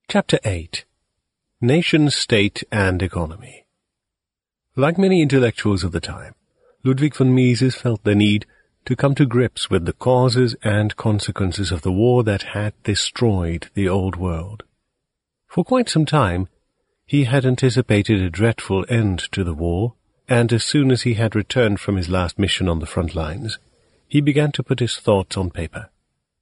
Chapter 8. Nation, State and Economy. Like many intellectuals of the time, Ludwig von Mises felt the need to come to grips with the causes and consequences of the war that had destroyed the old world. For quite some time, he had anticipated a dreadful end to the war, and as soon as he had returned from his last mission on the front lines, he began to put his thoughts on paper.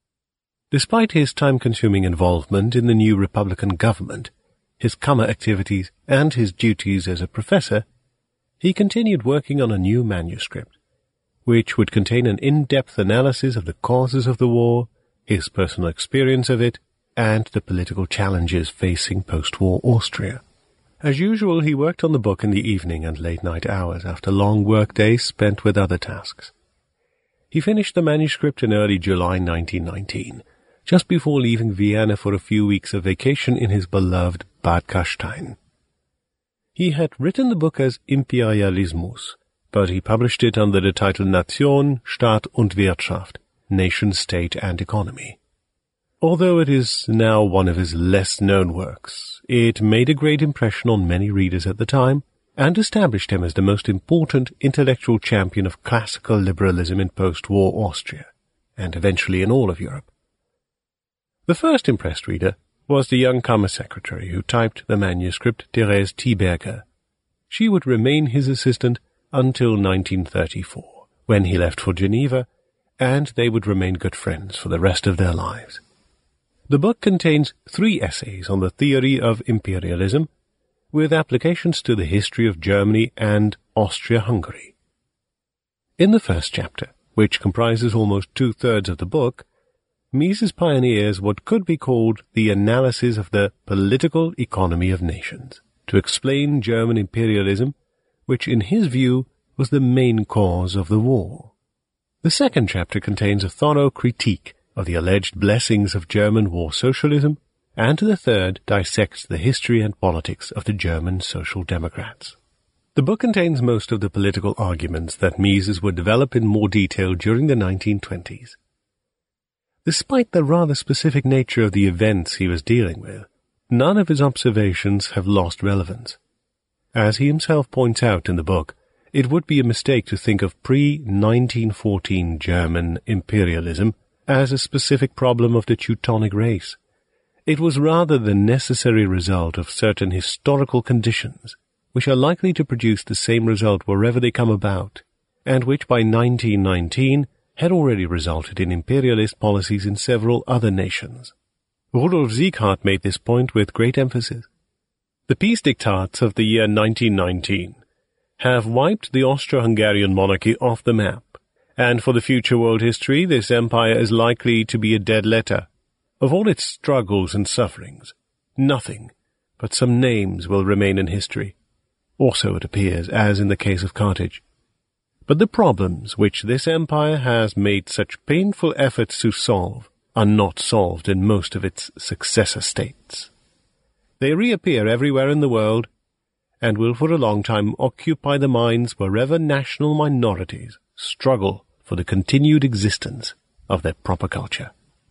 Despite his time-consuming involvement in the new Republican government, his Kammer activities, and his duties as a professor, he continued working on a new manuscript, which would contain an in-depth analysis of the causes of the war, his personal experience of it, and the political challenges facing post-war Austria. As usual, he worked on the book in the evening and late-night hours after long work days spent with other tasks. He finished the manuscript in early July 1919, just before leaving Vienna for a few weeks of vacation in his beloved Bad Gastein. He had written the book as Imperialismus, but he published it under the title Nation, Staat und Wirtschaft, Nation, State and Economy. Although it is now one of his less-known works, it made a great impression on many readers at the time and established him as the most important intellectual champion of classical liberalism in post-war Austria, and eventually in all of Europe. The first impressed reader was the young Kammer secretary who typed the manuscript, Therese Thieberger. She would remain his assistant until 1934, when he left for Geneva, and they would remain good friends for the rest of their lives. The book contains 3 essays on the theory of imperialism, with applications to the history of Germany and Austria-Hungary. In the first chapter, which comprises almost 2/3 of the book, Mises pioneers what could be called the analysis of the political economy of nations, to explain German imperialism, which in his view was the main cause of the war. The second chapter contains a thorough critique of the alleged blessings of German war socialism, and the third dissects the history and politics of the German Social Democrats. The book contains most of the political arguments that Mises would develop in more detail during the 1920s. Despite the rather specific nature of the events he was dealing with, none of his observations have lost relevance. As he himself points out in the book, it would be a mistake to think of pre-1914 German imperialism as a specific problem of the Teutonic race. It was rather the necessary result of certain historical conditions, which are likely to produce the same result wherever they come about, and which by 1919 had already resulted in imperialist policies in several other nations. Rudolf Sieghardt made this point with great emphasis. The peace diktats of the year 1919 have wiped the Austro-Hungarian monarchy off the map, and for the future world history this empire is likely to be a dead letter. Of all its struggles and sufferings, nothing but some names will remain in history. Also, it appears, as in the case of Carthage. But the problems which this empire has made such painful efforts to solve are not solved in most of its successor states. They reappear everywhere in the world, and will for a long time occupy the minds wherever national minorities struggle for the continued existence of their proper culture.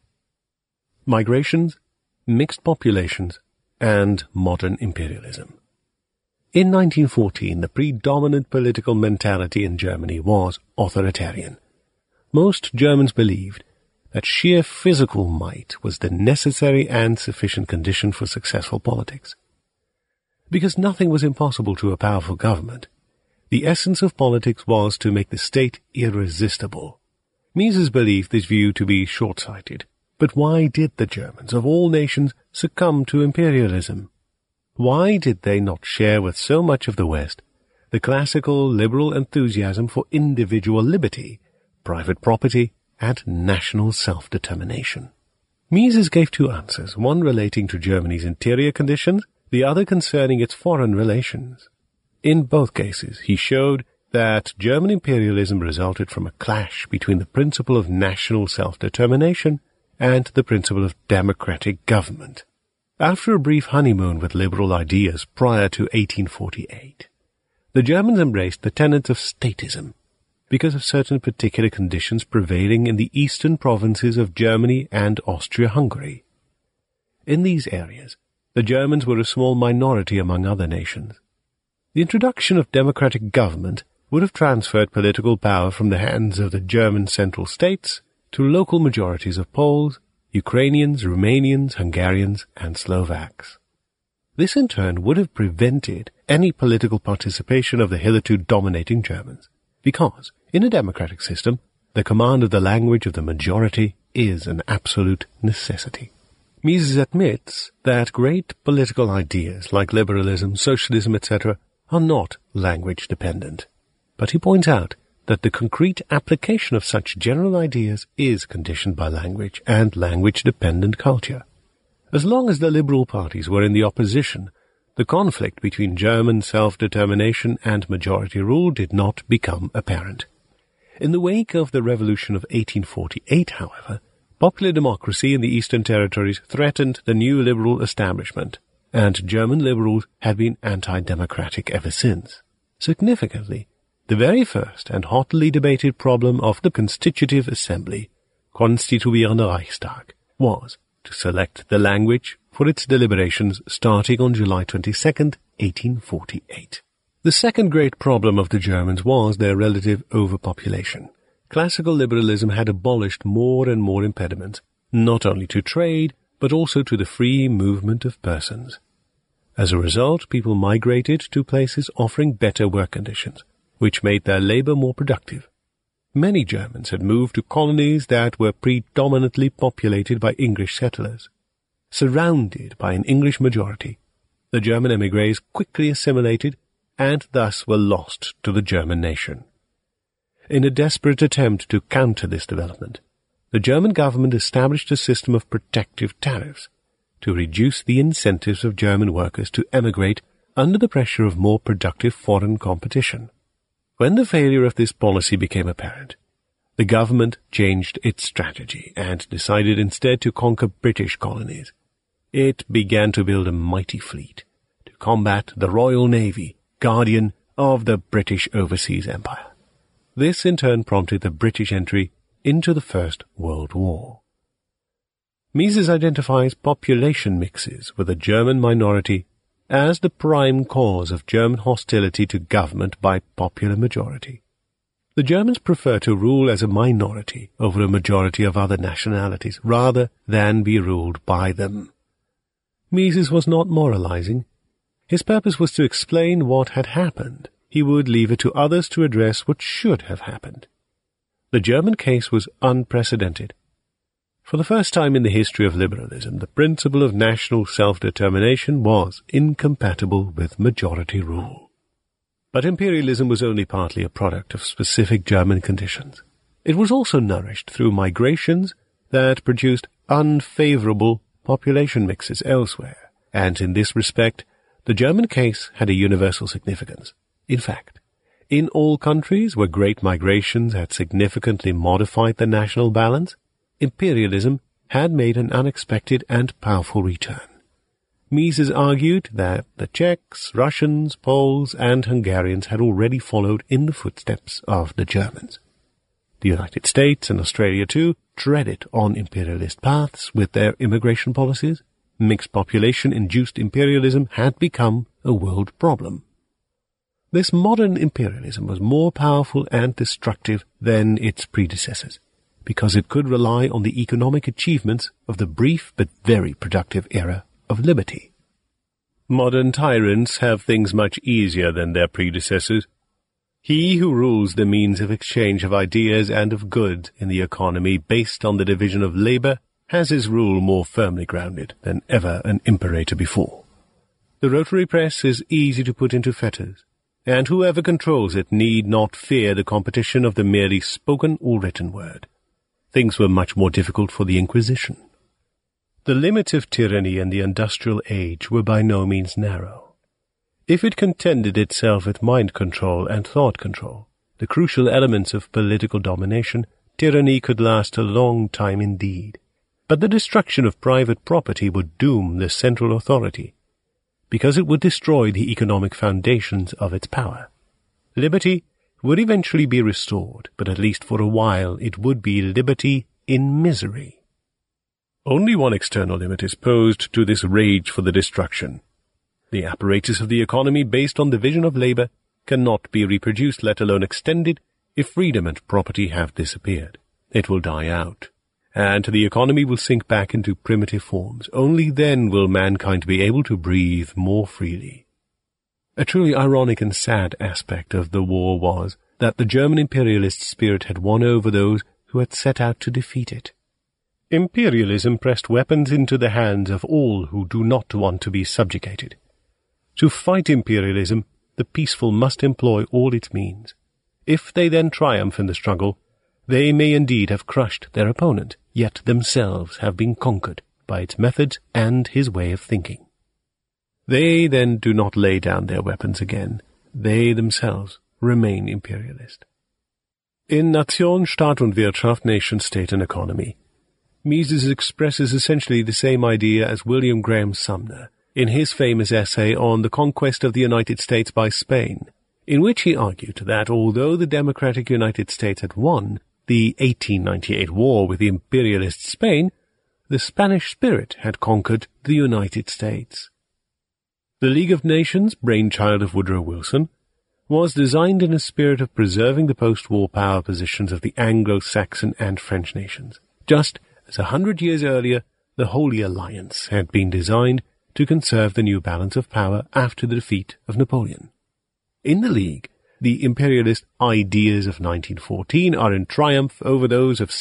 Migrations, mixed populations, and modern imperialism. In 1914, the predominant political mentality in Germany was authoritarian. Most Germans believed that sheer physical might was the necessary and sufficient condition for successful politics. Because nothing was impossible to a powerful government, the essence of politics was to make the state irresistible. Mises believed this view to be short-sighted. But why did the Germans of all nations succumb to imperialism? Why did they not share with so much of the West the classical liberal enthusiasm for individual liberty, private property, and national self-determination? Mises gave 2 answers, one relating to Germany's interior conditions, the other concerning its foreign relations. In both cases, he showed that German imperialism resulted from a clash between the principle of national self-determination and the principle of democratic government. After a brief honeymoon with liberal ideas prior to 1848, the Germans embraced the tenets of statism because of certain particular conditions prevailing in the eastern provinces of Germany and Austria-Hungary. In these areas, The Germans were a small minority among other nations. The introduction of democratic government would have transferred political power from the hands of the German central states to local majorities of Poles, Ukrainians, Romanians, Hungarians, and Slovaks. This in turn would have prevented any political participation of the hitherto dominating Germans, because, in a democratic system, the command of the language of the majority is an absolute necessity. Mises admits that great political ideas like liberalism, socialism, etc. are not language-dependent, but he points out that the concrete application of such general ideas is conditioned by language and language-dependent culture. As long as the liberal parties were in the opposition, the conflict between German self-determination and majority rule did not become apparent. In the wake of the Revolution of 1848, however, popular democracy in the Eastern Territories threatened the new liberal establishment, and German liberals had been anti-democratic ever since. Significantly, the very first and hotly debated problem of the Constitutive Assembly, Konstituierender Reichstag, was to select the language for its deliberations starting on July 22, 1848. The second great problem of the Germans was their relative overpopulation. Classical liberalism had abolished more and more impediments, not only to trade, but also to the free movement of persons. As a result, people migrated to places offering better work conditions, which made their labor more productive. Many Germans had moved to colonies that were predominantly populated by English settlers. Surrounded by an English majority, the German émigrés quickly assimilated and thus were lost to the German nation. In a desperate attempt to counter this development, the German government established a system of protective tariffs to reduce the incentives of German workers to emigrate under the pressure of more productive foreign competition. When the failure of this policy became apparent, the government changed its strategy and decided instead to conquer British colonies. It began to build a mighty fleet to combat the Royal Navy, guardian of the British Overseas Empire. This in turn prompted the British entry into the First World War. Mises identifies population mixes with a German minority as the prime cause of German hostility to government by popular majority. The Germans prefer to rule as a minority over a majority of other nationalities rather than be ruled by them. Mises was not moralizing. His purpose was to explain what had happened. He would leave it to others to address what should have happened. The German case was unprecedented. For the first time in the history of liberalism, the principle of national self-determination was incompatible with majority rule. But imperialism was only partly a product of specific German conditions. It was also nourished through migrations that produced unfavorable population mixes elsewhere, and in this respect, the German case had a universal significance. In fact, in all countries where great migrations had significantly modified the national balance, imperialism had made an unexpected and powerful return. Mises argued that the Czechs, Russians, Poles, and Hungarians had already followed in the footsteps of the Germans. The United States and Australia, too, treaded on imperialist paths with their immigration policies. Mixed population-induced imperialism had become a world problem. This modern imperialism was more powerful and destructive than its predecessors, because it could rely on the economic achievements of the brief but very productive era of liberty. Modern tyrants have things much easier than their predecessors. He who rules the means of exchange of ideas and of goods in the economy based on the division of labor has his rule more firmly grounded than ever an imperator before. The rotary press is easy to put into fetters, and whoever controls it need not fear the competition of the merely spoken or written word. Things were much more difficult for the Inquisition. The limits of tyranny in the industrial age were by no means narrow. If it contented itself with mind control and thought control, the crucial elements of political domination, tyranny could last a long time indeed. But the destruction of private property would doom the central authority, because it would destroy the economic foundations of its power. Liberty would eventually be restored, but at least for a while it would be liberty in misery. Only one external limit is posed to this rage for the destruction. The apparatus of the economy based on division of labor cannot be reproduced, let alone extended, if freedom and property have disappeared. It will die out, and the economy will sink back into primitive forms. Only then will mankind be able to breathe more freely. A truly ironic and sad aspect of the war was that the German imperialist spirit had won over those who had set out to defeat it. Imperialism pressed weapons into the hands of all who do not want to be subjugated. To fight imperialism, the peaceful must employ all its means. If they then triumph in the struggle, they may indeed have crushed their opponent, yet themselves have been conquered by its methods and his way of thinking. They then do not lay down their weapons again. They themselves remain imperialist. In Nation, Staat und Wirtschaft, Nation, State and Economy, Mises expresses essentially the same idea as William Graham Sumner in his famous essay on the conquest of the United States by Spain, in which he argued that although the democratic United States had won the 1898 war with the imperialist Spain, the Spanish spirit had conquered the United States. The League of Nations, brainchild of Woodrow Wilson, was designed in a spirit of preserving the post-war power positions of the Anglo-Saxon and French nations, just as 100 years earlier the Holy Alliance had been designed to conserve the new balance of power after the defeat of Napoleon. In the League, the imperialist ideas of 1914 are in triumph over those of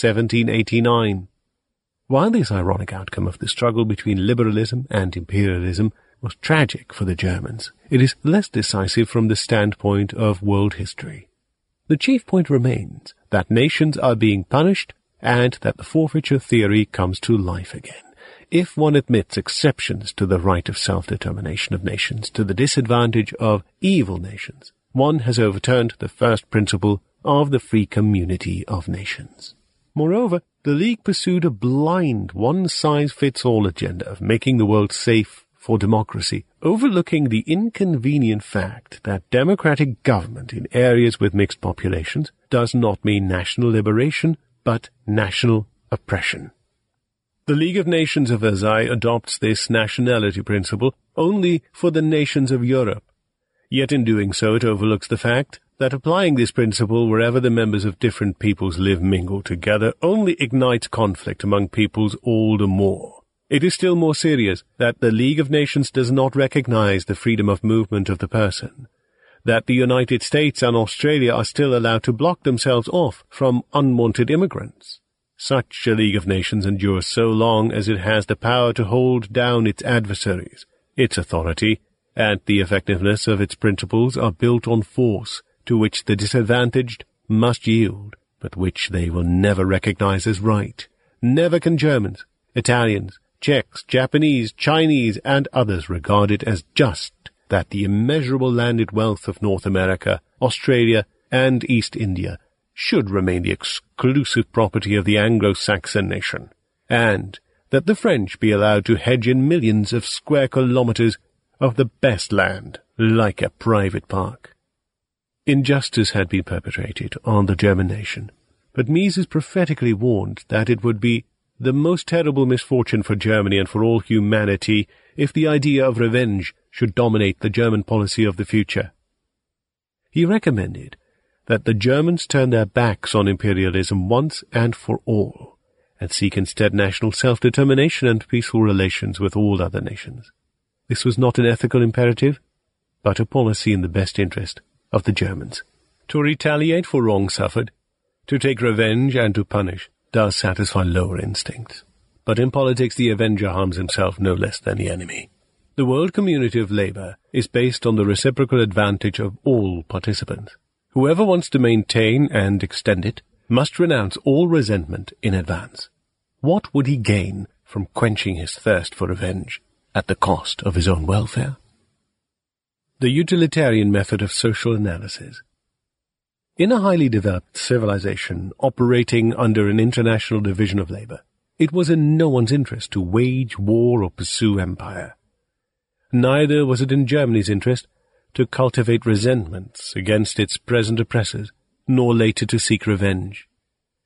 1789. While this ironic outcome of the struggle between liberalism and imperialism was tragic for the Germans, it is less decisive from the standpoint of world history. The chief point remains that nations are being punished and that the forfeiture theory comes to life again. If one admits exceptions to the right of self-determination of nations to the disadvantage of evil nations, one has overturned the first principle of the free community of nations. Moreover, the League pursued a blind, one-size-fits-all agenda of making the world safe for democracy, overlooking the inconvenient fact that democratic government in areas with mixed populations does not mean national liberation, but national oppression. The League of Nations of Versailles adopts this nationality principle only for the nations of Europe. Yet in doing so it overlooks the fact that applying this principle wherever the members of different peoples live mingled together only ignites conflict among peoples all the more. It is still more serious that the League of Nations does not recognize the freedom of movement of the person, that the United States and Australia are still allowed to block themselves off from unwanted immigrants. Such a League of Nations endures so long as it has the power to hold down its adversaries. Its authority and the effectiveness of its principles are built on force, to which the disadvantaged must yield, but which they will never recognize as right. Never can Germans, Italians, Czechs, Japanese, Chinese, and others regard it as just that the immeasurable landed wealth of North America, Australia, and East India should remain the exclusive property of the Anglo-Saxon nation, and that the French be allowed to hedge in millions of square kilometers of the best land like a private park. Injustice had been perpetrated on the German nation, but Mises prophetically warned that it would be the most terrible misfortune for Germany and for all humanity if the idea of revenge should dominate the German policy of the future. He recommended that the Germans turn their backs on imperialism once and for all, and seek instead national self-determination and peaceful relations with all other nations. This was not an ethical imperative, but a policy in the best interest of the Germans. To retaliate for wrong suffered, to take revenge and to punish, does satisfy lower instincts. But in politics the avenger harms himself no less than the enemy. The world community of labor is based on the reciprocal advantage of all participants. Whoever wants to maintain and extend it must renounce all resentment in advance. What would he gain from quenching his thirst for revenge at the cost of his own welfare? The utilitarian method of social analysis. In a highly developed civilization operating under an international division of labor, it was in no one's interest to wage war or pursue empire. Neither was it in Germany's interest to cultivate resentments against its present oppressors, nor later to seek revenge.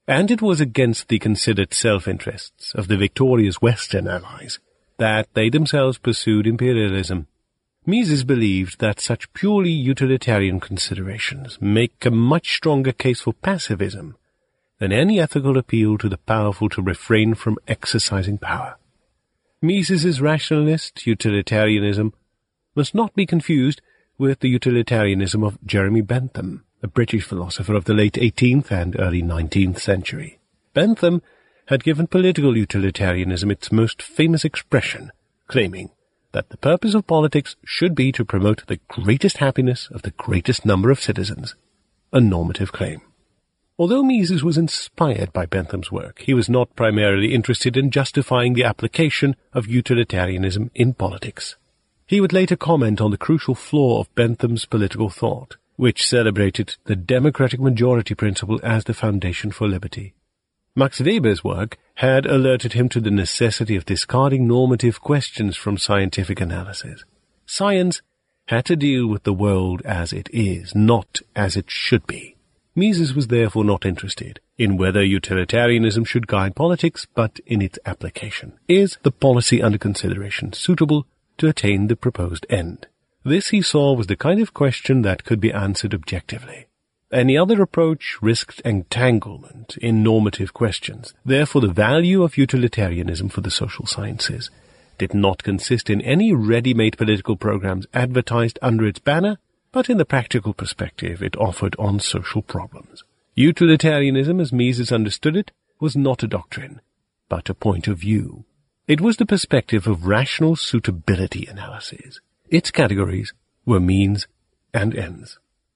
And it was against the considered self-interests of the victorious Western allies that they themselves pursued imperialism. Mises believed that such purely utilitarian considerations make a much stronger case for pacifism than any ethical appeal to the powerful to refrain from exercising power. Mises's rationalist utilitarianism must not be confused with the utilitarianism of Jeremy Bentham, a British philosopher of the late 18th and early 19th century. Bentham had given political utilitarianism its most famous expression, claiming that the purpose of politics should be to promote the greatest happiness of the greatest number of citizens, a normative claim. Although Mises was inspired by Bentham's work, he was not primarily interested in justifying the application of utilitarianism in politics. He would later comment on the crucial flaw of Bentham's political thought, which celebrated the democratic majority principle as the foundation for liberty. Max Weber's work had alerted him to the necessity of discarding normative questions from scientific analysis. Science had to deal with the world as it is, not as it should be. Mises was therefore not interested in whether utilitarianism should guide politics, but in its application. Is the policy under consideration suitable to attain the proposed end? This, he saw, was the kind of question that could be answered objectively. Any other approach risked entanglement in normative questions. Therefore, the value of utilitarianism for the social sciences did not consist in any ready-made political programs advertised under its banner, but in the practical perspective it offered on social problems. Utilitarianism, as Mises understood it, was not a doctrine, but a point of view. It was the perspective of rational suitability analysis. Its categories were means and ends.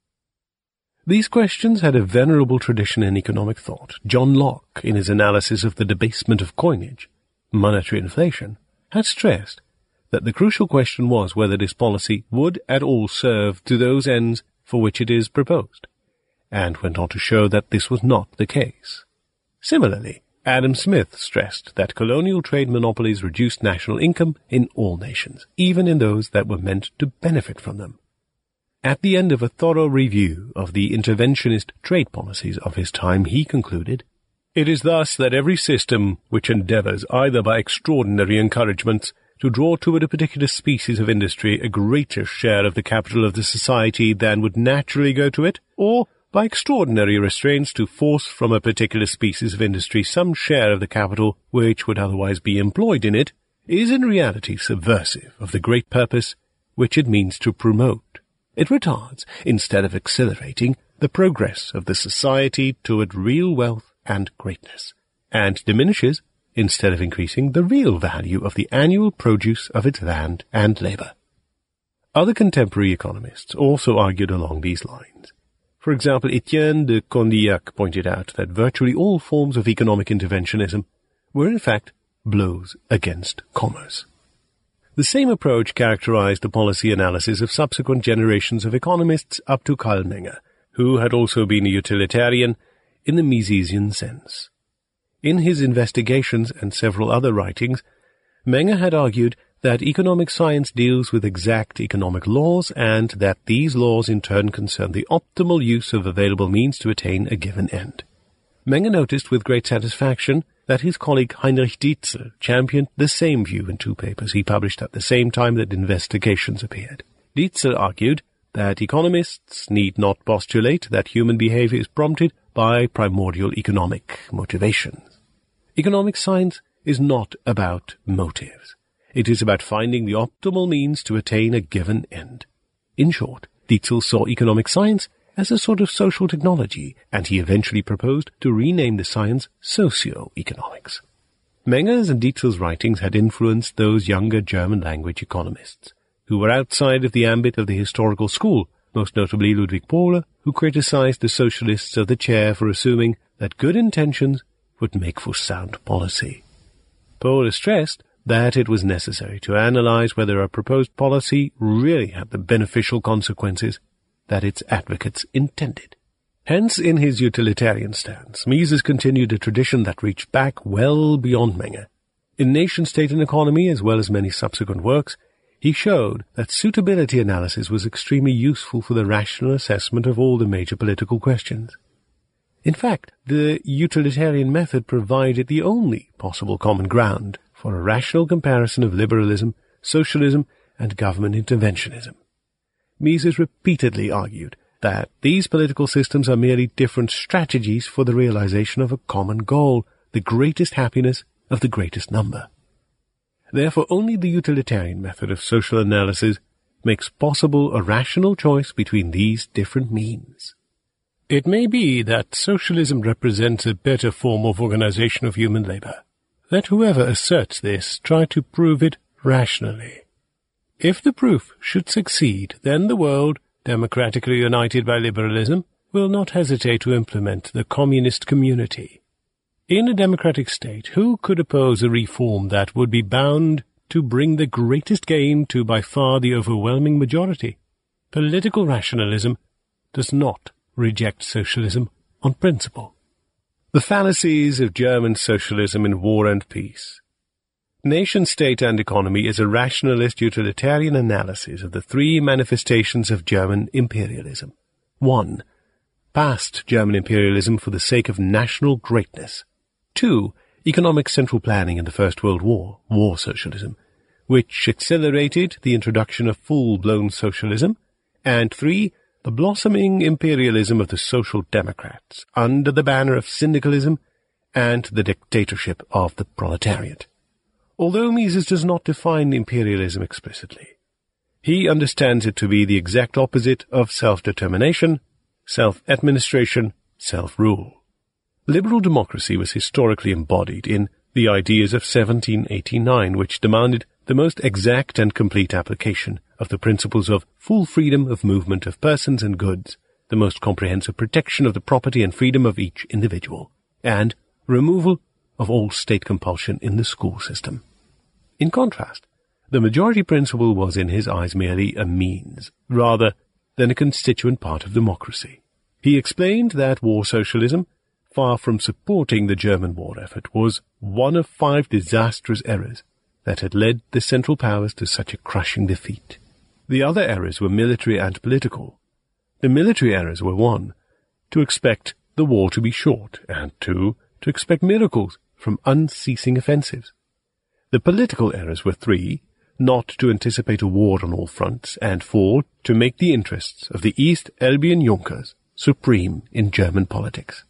These questions had a venerable tradition in economic thought. John Locke, in his analysis of the debasement of coinage, monetary inflation, had stressed that the crucial question was whether this policy would at all serve to those ends for which it is proposed, and went on to show that this was not the case. Similarly, Adam Smith stressed that colonial trade monopolies reduced national income in all nations, even in those that were meant to benefit from them. At the end of a thorough review of the interventionist trade policies of his time, he concluded, "It is thus that every system which endeavors, either by extraordinary encouragements, to draw toward a particular species of industry a greater share of the capital of the society than would naturally go to it, or by extraordinary restraints to force from a particular species of industry some share of the capital which would otherwise be employed in it, is in reality subversive of the great purpose which it means to promote. It retards, instead of accelerating, the progress of the society toward real wealth and greatness, and diminishes, instead of increasing, the real value of the annual produce of its land and labor." Other contemporary economists also argued along these lines. For example, Etienne de Condillac pointed out that virtually all forms of economic interventionism were in fact blows against commerce. The same approach characterized the policy analysis of subsequent generations of economists up to Karl Menger, who had also been a utilitarian in the Misesian sense. In his investigations and several other writings, Menger had argued that economic science deals with exact economic laws and that these laws in turn concern the optimal use of available means to attain a given end. Menger noticed with great satisfaction that his colleague Heinrich Dietzel championed the same view in two papers he published at the same time that investigations appeared. Dietzel argued that economists need not postulate that human behavior is prompted by primordial economic motivations. Economic science is not about motives. It is about finding the optimal means to attain a given end. In short, Dietzel saw economic science as a sort of social technology, and he eventually proposed to rename the science socio-economics. Menger's and Dietzel's writings had influenced those younger German-language economists, who were outside of the ambit of the historical school, most notably Ludwig Pohle, who criticized the socialists of the chair for assuming that good intentions would make for sound policy. Pohle stressed that it was necessary to analyze whether a proposed policy really had the beneficial consequences that its advocates intended. Hence, in his utilitarian stance, Mises continued a tradition that reached back well beyond Menger. In Nation, State and Economy, as well as many subsequent works, he showed that suitability analysis was extremely useful for the rational assessment of all the major political questions. In fact, the utilitarian method provided the only possible common ground for a rational comparison of liberalism, socialism, and government interventionism. Mises repeatedly argued that these political systems are merely different strategies for the realization of a common goal, the greatest happiness of the greatest number. Therefore, only the utilitarian method of social analysis makes possible a rational choice between these different means. It may be that socialism represents a better form of organization of human labor. Let whoever asserts this try to prove it rationally. If the proof should succeed, then the world, democratically united by liberalism, will not hesitate to implement the communist community. In a democratic state, who could oppose a reform that would be bound to bring the greatest gain to by far the overwhelming majority? Political rationalism does not reject socialism on principle. The fallacies of German socialism in War and Peace. Nation, State and Economy is a rationalist utilitarian analysis of the three manifestations of German imperialism. 1. Past German imperialism for the sake of national greatness. 2. Economic central planning in the First World War, war socialism, which accelerated the introduction of full-blown socialism. And 3. The blossoming imperialism of the Social Democrats under the banner of syndicalism and the dictatorship of the proletariat. Although Mises does not define imperialism explicitly, he understands it to be the exact opposite of self-determination, self-administration, self-rule. Liberal democracy was historically embodied in the ideas of 1789, which demanded the most exact and complete application of the principles of full freedom of movement of persons and goods, the most comprehensive protection of the property and freedom of each individual, and removal of all state compulsion in the school system. In contrast, the majority principle was in his eyes merely a means, rather than a constituent part of democracy. He explained that war socialism, far from supporting the German war effort, was one of 5 disastrous errors that had led the Central Powers to such a crushing defeat. The other errors were military and political. The military errors were 1. To expect the war to be short, and 2. To expect miracles from unceasing offensives. The political errors were 3. Not to anticipate a war on all fronts, and 4. To make the interests of the East Elbian Junkers supreme in German politics.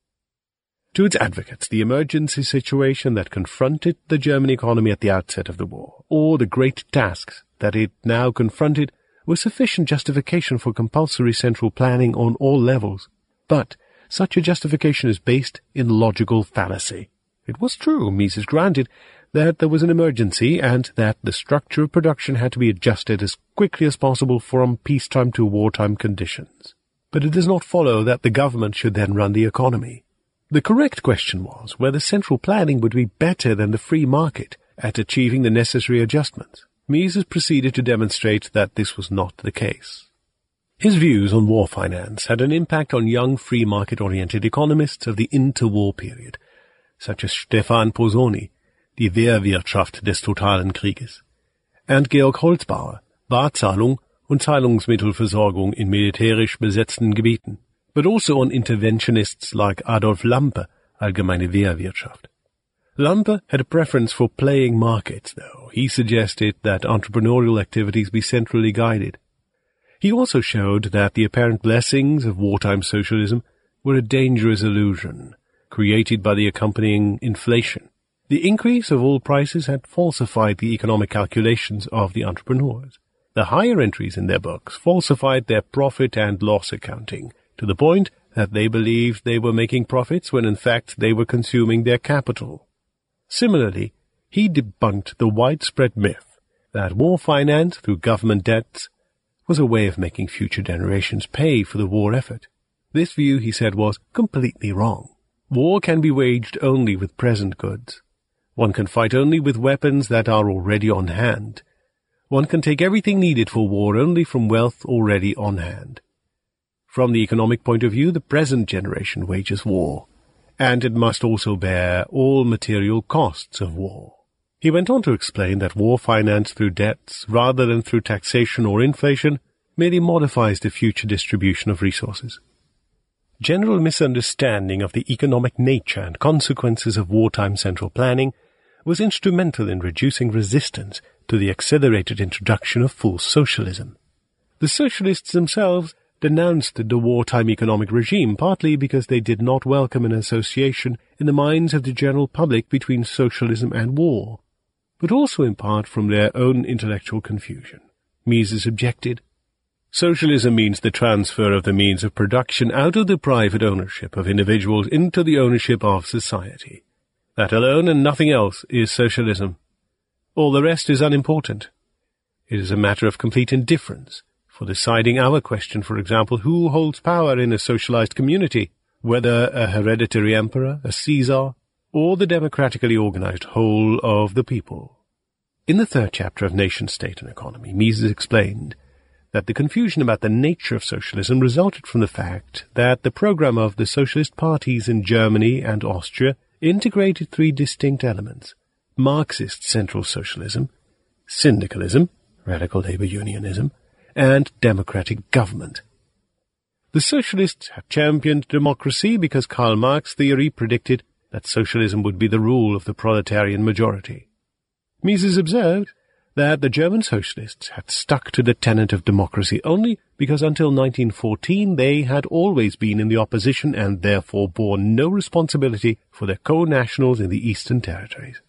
To its advocates, the emergency situation that confronted the German economy at the outset of the war, or the great tasks that it now confronted, was sufficient justification for compulsory central planning on all levels. But such a justification is based in logical fallacy. It was true, Mises granted, that there was an emergency and that the structure of production had to be adjusted as quickly as possible from peacetime to wartime conditions. But it does not follow that the government should then run the economy. The correct question was whether central planning would be better than the free market at achieving the necessary adjustments. Mises proceeded to demonstrate that this was not the case. His views on war finance had an impact on young free market-oriented economists of the interwar period, such as Stefan Pozzoni, Die Wehrwirtschaft des totalen Krieges, and Georg Holzbauer, Barzahlung und Zahlungsmittelversorgung in militärisch besetzten Gebieten, but also on interventionists like Adolf Lampe, Allgemeine Wehrwirtschaft. Lampe had a preference for playing markets, though. He suggested that entrepreneurial activities be centrally guided. He also showed that the apparent blessings of wartime socialism were a dangerous illusion, created by the accompanying inflation. The increase of all prices had falsified the economic calculations of the entrepreneurs. The higher entries in their books falsified their profit and loss accounting, to the point that they believed they were making profits when in fact they were consuming their capital. Similarly, he debunked the widespread myth that war finance through government debts was a way of making future generations pay for the war effort. This view, he said, was completely wrong. War can be waged only with present goods. One can fight only with weapons that are already on hand. One can take everything needed for war only from wealth already on hand. From the economic point of view, the present generation wages war, and it must also bear all material costs of war. He went on to explain that war finance through debts, rather than through taxation or inflation, merely modifies the future distribution of resources. general misunderstanding of the economic nature and consequences of wartime central planning was instrumental in reducing resistance to the accelerated introduction of full socialism. The socialists themselves denounced the wartime economic regime partly because they did not welcome an association in the minds of the general public between socialism and war, but also in part from their own intellectual confusion. Mises objected, "Socialism means the transfer of the means of production out of the private ownership of individuals into the ownership of society. That alone and nothing else is socialism. All the rest is unimportant. It is a matter of complete indifference for deciding our question, for example, who holds power in a socialized community, whether a hereditary emperor, a Caesar, or the democratically organized whole of the people." In the third chapter of Nation, State and Economy, Mises explained that the confusion about the nature of socialism resulted from the fact that the program of the socialist parties in Germany and Austria integrated three distinct elements: Marxist central socialism, syndicalism, radical labor unionism, and democratic government. The socialists had championed democracy because Karl Marx's theory predicted that socialism would be the rule of the proletarian majority. Mises observed that the German socialists had stuck to the tenet of democracy only because until 1914 they had always been in the opposition and therefore bore no responsibility for their co-nationals in the Eastern Territories.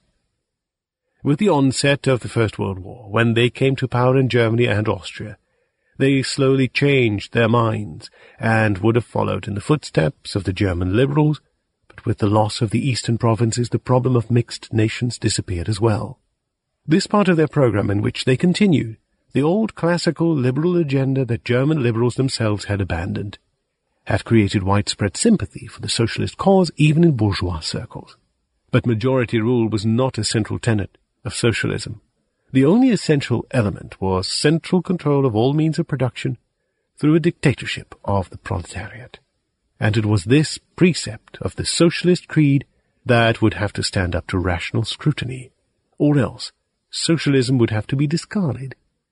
With the onset of the First World War, when they came to power in Germany and Austria, they slowly changed their minds and would have followed in the footsteps of the German liberals, but with the loss of the eastern provinces the problem of mixed nations disappeared as well. This part of their program in which they continued the old classical liberal agenda that German liberals themselves had abandoned, had created widespread sympathy for the socialist cause even in bourgeois circles. But majority rule was not a central tenet of socialism. The only essential element was central control of all means of production through a dictatorship of the proletariat. And it was this precept of the socialist creed that would have to stand up to rational scrutiny, or else socialism would have to be discarded.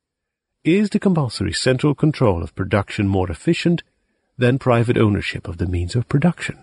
Is the compulsory central control of production more efficient than private ownership of the means of production?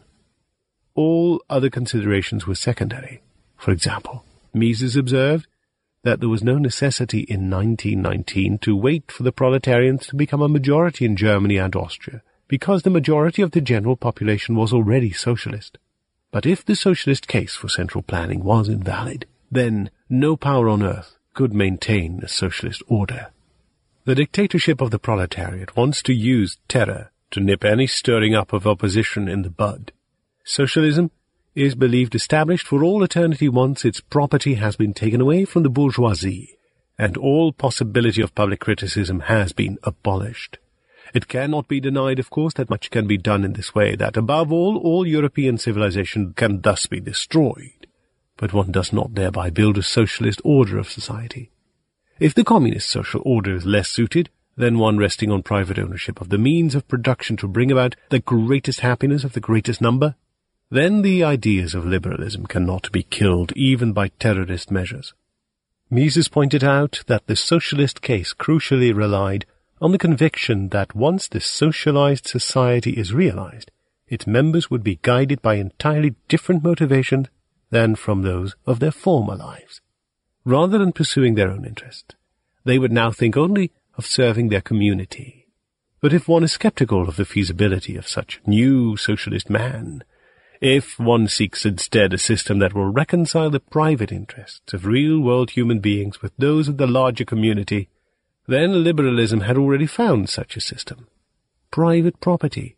All other considerations were secondary. For example, Mises observed that there was no necessity in 1919 to wait for the proletarians to become a majority in Germany and Austria, because the majority of the general population was already socialist. But if the socialist case for central planning was invalid, then no power on earth could maintain a socialist order. The dictatorship of the proletariat wants to use terror to nip any stirring up of opposition in the bud. Socialism is believed established for all eternity once its property has been taken away from the bourgeoisie, and all possibility of public criticism has been abolished. It cannot be denied, of course, that much can be done in this way, that above all European civilization can thus be destroyed. But one does not thereby build a socialist order of society. If the communist social order is less suited than one resting on private ownership of the means of production to bring about the greatest happiness of the greatest number, then the ideas of liberalism cannot be killed even by terrorist measures. Mises pointed out that the socialist case crucially relied on the conviction that once the socialized society is realized, its members would be guided by entirely different motivations than from those of their former lives. Rather than pursuing their own interest, they would now think only of serving their community. But if one is skeptical of the feasibility of such new socialist man, if one seeks instead a system that will reconcile the private interests of real-world human beings with those of the larger community, then liberalism had already found such a system: private property.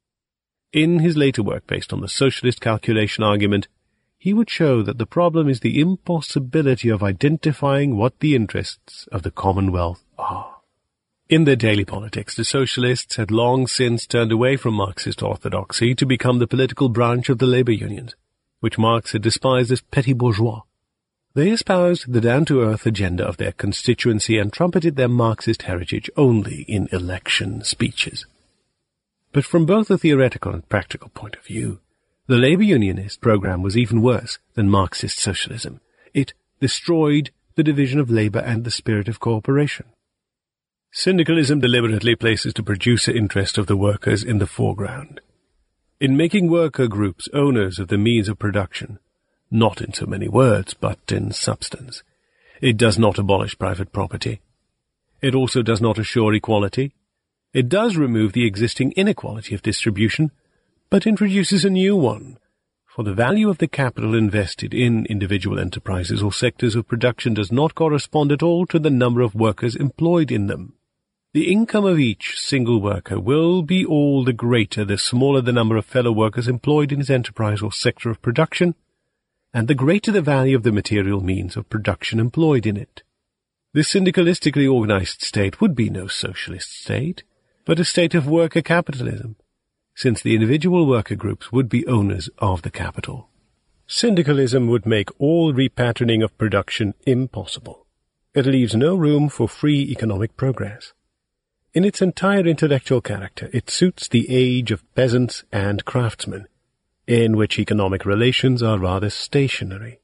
In his later work based on the socialist calculation argument, he would show that the problem is the impossibility of identifying what the interests of the Commonwealth are. In their daily politics, the socialists had long since turned away from Marxist orthodoxy to become the political branch of the labor unions, which Marx had despised as petty bourgeois. They espoused the down-to-earth agenda of their constituency and trumpeted their Marxist heritage only in election speeches. But from both a theoretical and practical point of view, the labor unionist program was even worse than Marxist socialism. It destroyed the division of labor and the spirit of cooperation. Syndicalism deliberately places the producer interest of the workers in the foreground. in making worker groups owners of the means of production, not in so many words, but in substance. It does not abolish private property. It also does not assure equality. It does remove the existing inequality of distribution, but introduces a new one, for the value of the capital invested in individual enterprises or sectors of production does not correspond at all to the number of workers employed in them. The income of each single worker will be all the greater the smaller the number of fellow workers employed in his enterprise or sector of production, and the greater the value of the material means of production employed in it. This syndicalistically organized state would be no socialist state, but a state of worker capitalism, since the individual worker groups would be owners of the capital. Syndicalism would make all repatterning of production impossible. It leaves no room for free economic progress. In its entire intellectual character, it suits the age of peasants and craftsmen, in which economic relations are rather stationary.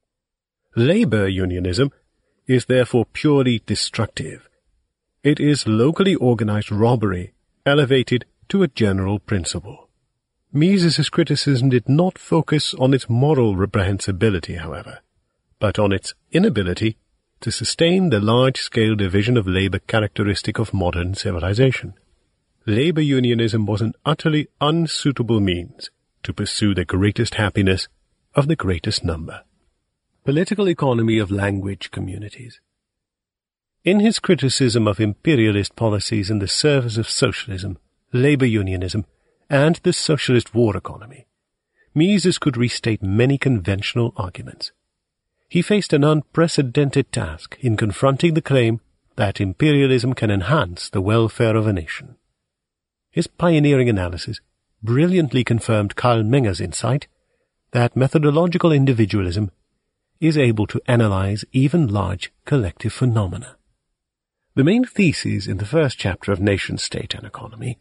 Labor unionism is therefore purely destructive. It is locally organized robbery, elevated to a general principle. Mises's criticism did not focus on its moral reprehensibility, however, but on its inability to sustain the large-scale division of labor characteristic of modern civilization. Labor unionism was an utterly unsuitable means to pursue the greatest happiness of the greatest number. Political economy of language communities. In his criticism of imperialist policies in the service of socialism, labor unionism, and the socialist war economy, Mises could restate many conventional arguments. He faced an unprecedented task in confronting the claim that imperialism can enhance the welfare of a nation. His pioneering analysis brilliantly confirmed Karl Menger's insight that methodological individualism is able to analyze even large collective phenomena. The main thesis in the first chapter of Nation, State, and Economy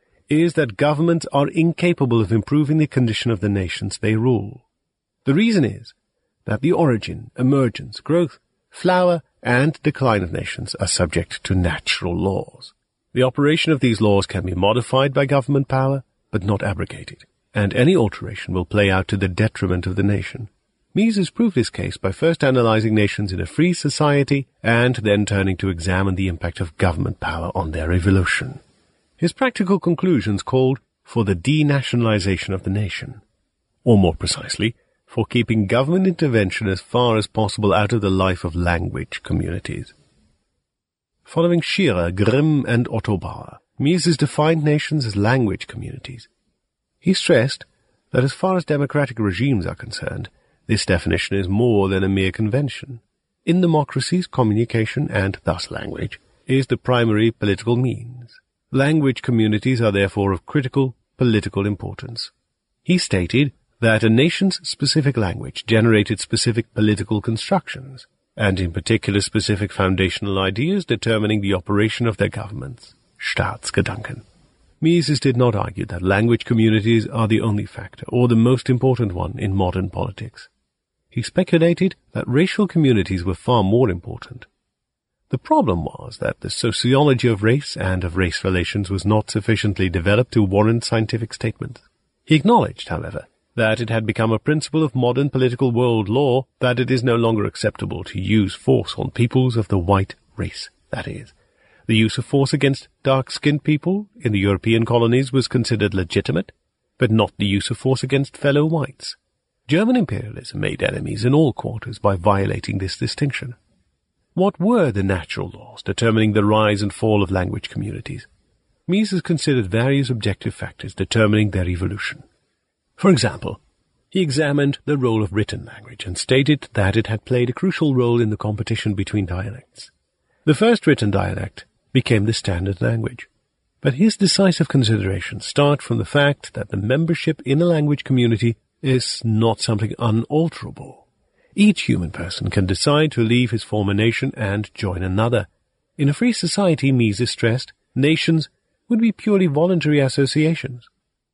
is that governments are incapable of improving the condition of the nations they rule. The reason is that the origin, emergence, growth, flower, and decline of nations are subject to natural laws. The operation of these laws can be modified by government power, but not abrogated, and any alteration will play out to the detriment of the nation. Mises proved his case by first analyzing nations in a free society and then turning to examine the impact of government power on their evolution. His practical conclusions called for the denationalization of the nation, or more precisely, for keeping government intervention as far as possible out of the life of language communities. Following Scherer, Grimm, and Otto Bauer, Mises defined nations as language communities. He stressed that as far as democratic regimes are concerned, this definition is more than a mere convention. In democracies, communication, and thus language, is the primary political means. Language communities are therefore of critical political importance. He stated that a nation's specific language generated specific political constructions, and in particular specific foundational ideas determining the operation of their governments, Staatsgedanken. Mises did not argue that language communities are the only factor, or the most important one, in modern politics. He speculated that racial communities were far more important. The problem was that the sociology of race and of race relations was not sufficiently developed to warrant scientific statements. He acknowledged, however, that it had become a principle of modern political world law that it is no longer acceptable to use force on peoples of the white race, that is. The use of force against dark-skinned people in the European colonies was considered legitimate, but not the use of force against fellow whites. German imperialism made enemies in all quarters by violating this distinction. What were the natural laws determining the rise and fall of language communities? Mises considered various objective factors determining their evolution. For example, he examined the role of written language and stated that it had played a crucial role in the competition between dialects. The first written dialect became the standard language, but his decisive considerations start from the fact that the membership in a language community is not something unalterable. Each human person can decide to leave his former nation and join another. In a free society, Mises stressed, nations would be purely voluntary associations.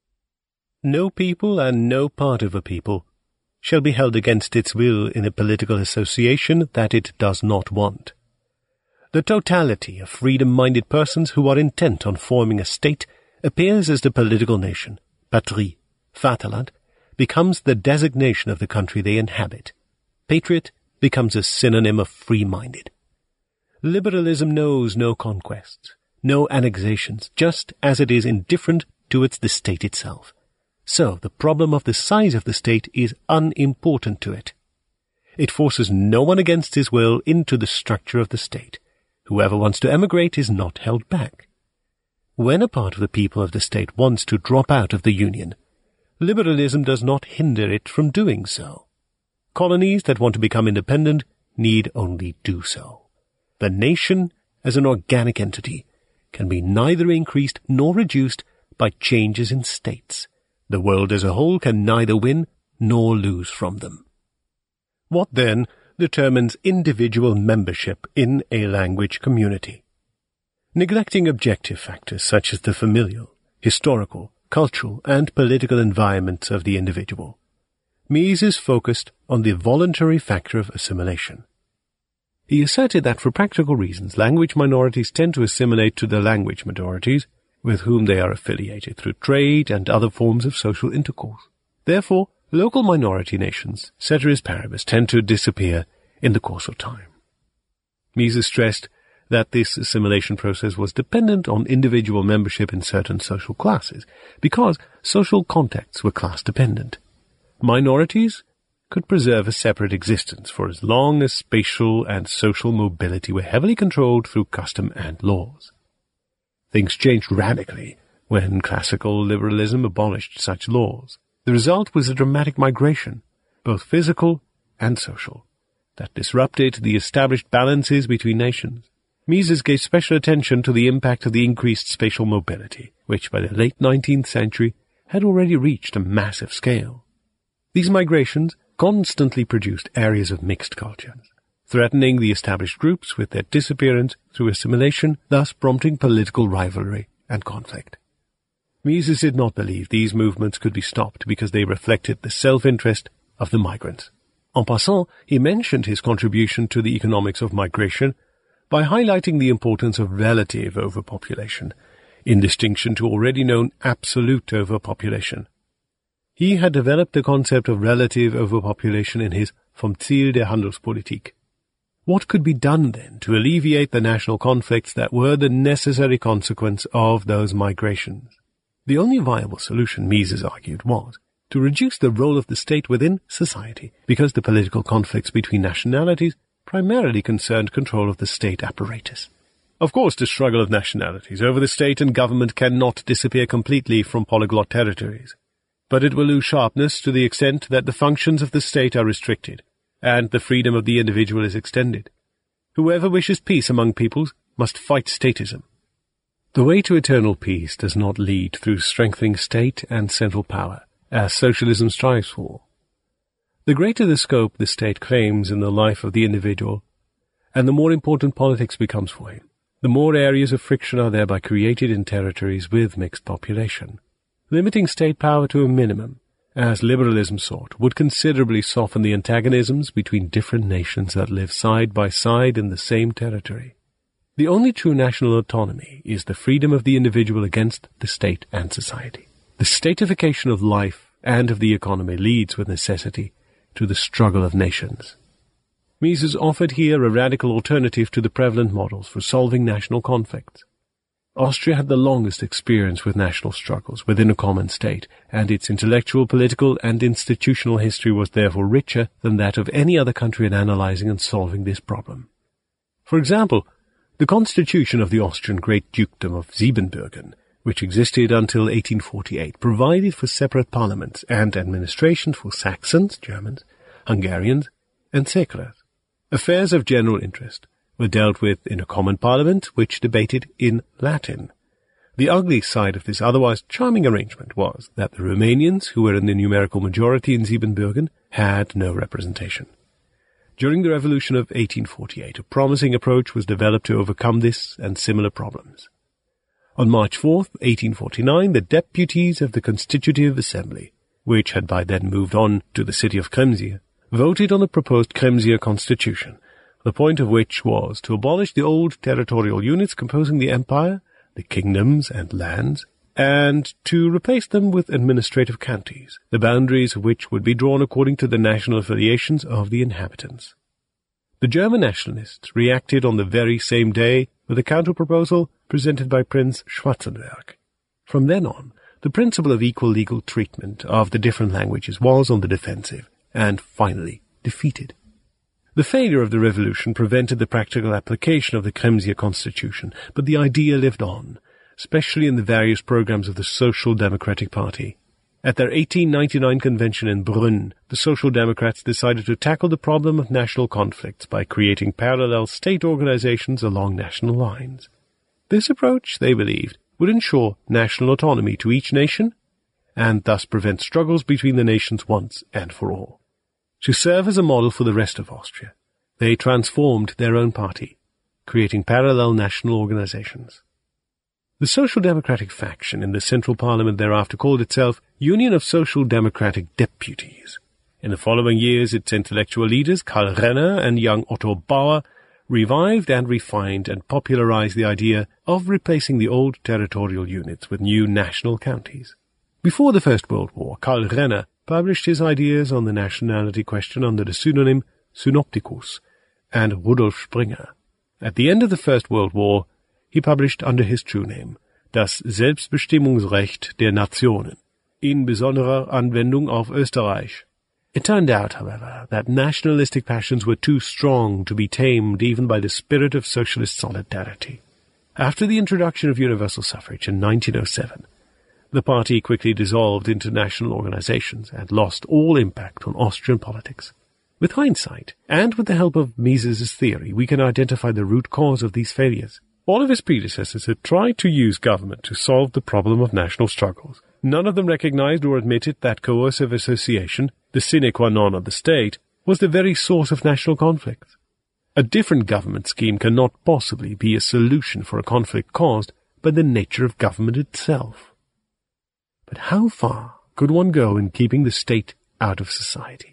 No people and no part of a people shall be held against its will in a political association that it does not want. The totality of freedom-minded persons who are intent on forming a state appears as the political nation, patrie, Vaterland becomes the designation of the country they inhabit. Patriot becomes a synonym of free-minded. Liberalism knows no conquests, no annexations, just as it is indifferent towards the state itself. So the problem of the size of the state is unimportant to it. It forces no one against his will into the structure of the state. Whoever wants to emigrate is not held back. When a part of the people of the state wants to drop out of the Union, liberalism does not hinder it from doing so. Colonies that want to become independent need only do so. The nation, as an organic entity, can be neither increased nor reduced by changes in states. The world as a whole can neither win nor lose from them. What, then, determines individual membership in a language community? Neglecting objective factors such as the familial, historical, cultural, and political environments of the individual, Mises focused on the voluntary factor of assimilation. He asserted that for practical reasons, language minorities tend to assimilate to the language majorities with whom they are affiliated through trade and other forms of social intercourse. Therefore, local minority nations, ceteris paribus, tend to disappear in the course of time. Mises stressed that this assimilation process was dependent on individual membership in certain social classes, because social contexts were class-dependent. Minorities could preserve a separate existence for as long as spatial and social mobility were heavily controlled through custom and laws. Things changed radically when classical liberalism abolished such laws. The result was a dramatic migration, both physical and social, that disrupted the established balances between nations. Mises gave special attention to the impact of the increased spatial mobility, which by the late 19th century had already reached a massive scale. These migrations constantly produced areas of mixed cultures, threatening the established groups with their disappearance through assimilation, thus prompting political rivalry and conflict. Mises did not believe these movements could be stopped because they reflected the self-interest of the migrants. En passant, he mentioned his contribution to the economics of migration by highlighting the importance of relative overpopulation, in distinction to already known absolute overpopulation. He had developed the concept of relative overpopulation in his Vom Ziel der Handelspolitik. What could be done, then, to alleviate the national conflicts that were the necessary consequence of those migrations? The only viable solution, Mises argued, was to reduce the role of the state within society, because the political conflicts between nationalities primarily concerned control of the state apparatus. Of course, the struggle of nationalities over the state and government cannot disappear completely from polyglot territories, but it will lose sharpness to the extent that the functions of the state are restricted, and the freedom of the individual is extended. Whoever wishes peace among peoples must fight statism. The way to eternal peace does not lead through strengthening state and central power, as socialism strives for. The greater the scope the state claims in the life of the individual, and the more important politics becomes for him, the more areas of friction are thereby created in territories with mixed population. Limiting state power to a minimum, as liberalism sought, would considerably soften the antagonisms between different nations that live side by side in the same territory. The only true national autonomy is the freedom of the individual against the state and society. The statification of life and of the economy leads with necessity to the struggle of nations. Mises offered here a radical alternative to the prevalent models for solving national conflicts. Austria had the longest experience with national struggles within a common state, and its intellectual, political, and institutional history was therefore richer than that of any other country in analyzing and solving this problem. For example, the constitution of the Austrian Great Dukedom of Siebenbürgen, which existed until 1848, provided for separate parliaments and administrations for Saxons, Germans, Hungarians, and Seculars. Affairs of general interest were dealt with in a common parliament which debated in Latin. The ugly side of this otherwise charming arrangement was that the Romanians, who were in the numerical majority in Siebenbürgen, had no representation. During the Revolution of 1848, a promising approach was developed to overcome this and similar problems. On March 4, 1849, the deputies of the Constitutive Assembly, which had by then moved on to the city of Kremsier, voted on the proposed Kremsier constitution, the point of which was to abolish the old territorial units composing the empire, the kingdoms and lands, and to replace them with administrative counties, the boundaries of which would be drawn according to the national affiliations of the inhabitants. The German nationalists reacted on the very same day with a counter-proposal presented by Prince Schwarzenberg. From then on, the principle of equal legal treatment of the different languages was on the defensive, and finally defeated. The failure of the revolution prevented the practical application of the Kremsier constitution, but the idea lived on, especially in the various programs of the Social Democratic Party. At their 1899 convention in Brünn, the Social Democrats decided to tackle the problem of national conflicts by creating parallel state organizations along national lines. This approach, they believed, would ensure national autonomy to each nation, and thus prevent struggles between the nations once and for all. To serve as a model for the rest of Austria, they transformed their own party, creating parallel national organizations. The Social Democratic faction in the Central Parliament thereafter called itself Union of Social Democratic Deputies. In the following years, its intellectual leaders, Karl Renner and young Otto Bauer, revived and refined and popularized the idea of replacing the old territorial units with new national counties. Before the First World War, Karl Renner published his ideas on the nationality question under the pseudonym Synopticus and Rudolf Springer. At the end of the First World War, he published under his true name Das Selbstbestimmungsrecht der Nationen, in besonderer Anwendung auf Österreich. It turned out, however, that nationalistic passions were too strong to be tamed even by the spirit of socialist solidarity. After the introduction of universal suffrage in 1907, the party quickly dissolved into national organizations and lost all impact on Austrian politics. With hindsight, and with the help of Mises's theory, we can identify the root cause of these failures. All of his predecessors had tried to use government to solve the problem of national struggles. None of them recognized or admitted that coercive association, the sine qua non of the state, was the very source of national conflicts. A different government scheme cannot possibly be a solution for a conflict caused by the nature of government itself. But how far could one go in keeping the state out of society?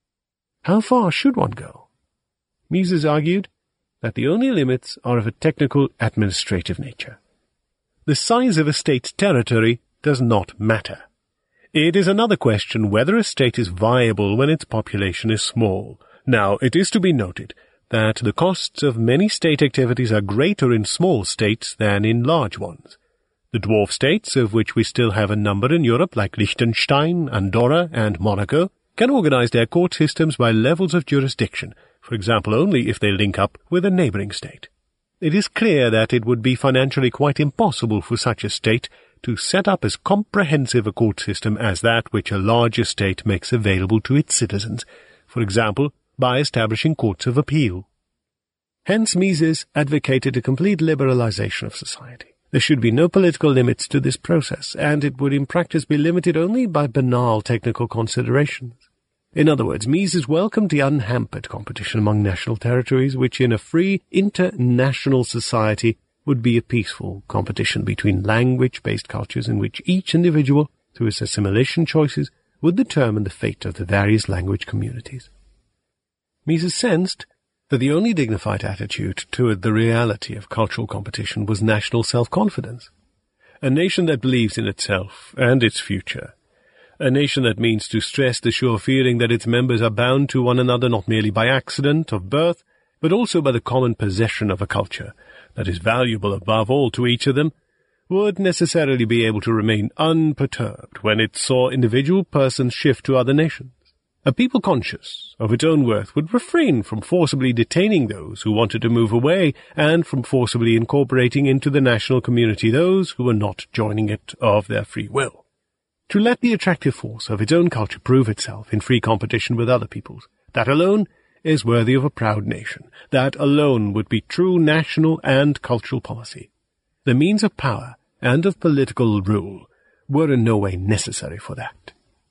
How far should one go? Mises argued that the only limits are of a technical administrative nature. The size of a state's territory does not matter. It is another question whether a state is viable when its population is small. Now, it is to be noted that the costs of many state activities are greater in small states than in large ones. The dwarf states, of which we still have a number in Europe, like Liechtenstein, Andorra, and Monaco, can organize their court systems by levels of jurisdiction, for example only if they link up with a neighboring state. It is clear that it would be financially quite impossible for such a state to set up as comprehensive a court system as that which a larger state makes available to its citizens, for example, by establishing courts of appeal. Hence Mises advocated a complete liberalization of society. There should be no political limits to this process, and it would in practice be limited only by banal technical considerations. In other words, Mises welcomed the unhampered competition among national territories, which in a free international society would be a peaceful competition between language-based cultures in which each individual, through his assimilation choices, would determine the fate of the various language communities. Mises sensed that the only dignified attitude toward the reality of cultural competition was national self-confidence. A nation that believes in itself and its future. A nation that means to stress the sure feeling that its members are bound to one another not merely by accident of birth, but also by the common possession of a culture that is valuable above all to each of them, would necessarily be able to remain unperturbed when it saw individual persons shift to other nations. A people conscious of its own worth would refrain from forcibly detaining those who wanted to move away and from forcibly incorporating into the national community those who were not joining it of their free will. To let the attractive force of its own culture prove itself in free competition with other peoples, that alone is worthy of a proud nation. That alone would be true national and cultural policy. The means of power and of political rule were in no way necessary for that.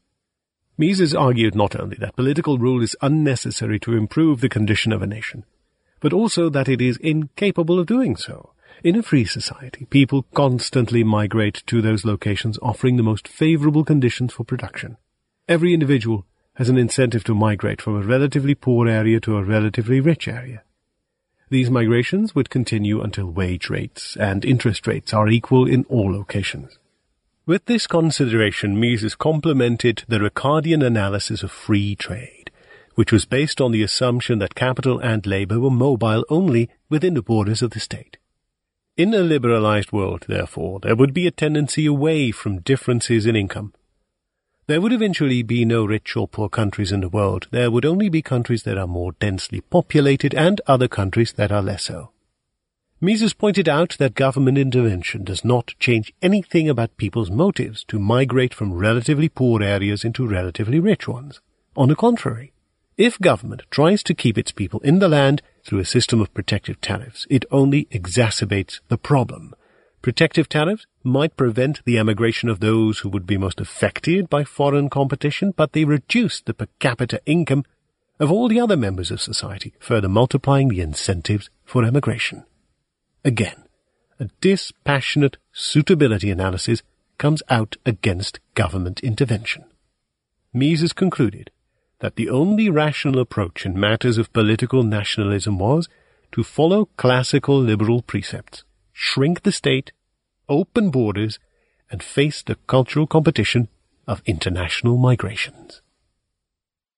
Mises argued not only that political rule is unnecessary to improve the condition of a nation, but also that it is incapable of doing so. In a free society, people constantly migrate to those locations offering the most favorable conditions for production. Every individual has an incentive to migrate from a relatively poor area to a relatively rich area. These migrations would continue until wage rates and interest rates are equal in all locations. With this consideration, Mises complemented the Ricardian analysis of free trade, which was based on the assumption that capital and labor were mobile only within the borders of the state. In a liberalized world, therefore, there would be a tendency away from differences in income. There would eventually be no rich or poor countries in the world. There would only be countries that are more densely populated and other countries that are less so. Mises pointed out that government intervention does not change anything about people's motives to migrate from relatively poor areas into relatively rich ones. On the contrary, if government tries to keep its people in the land through a system of protective tariffs, it only exacerbates the problem. Protective tariffs might prevent the emigration of those who would be most affected by foreign competition, but they reduce the per capita income of all the other members of society, further multiplying the incentives for emigration. Again, a dispassionate suitability analysis comes out against government intervention. Mises concluded that the only rational approach in matters of political nationalism was to follow classical liberal precepts, shrink the state, open borders, and face the cultural competition of international migrations.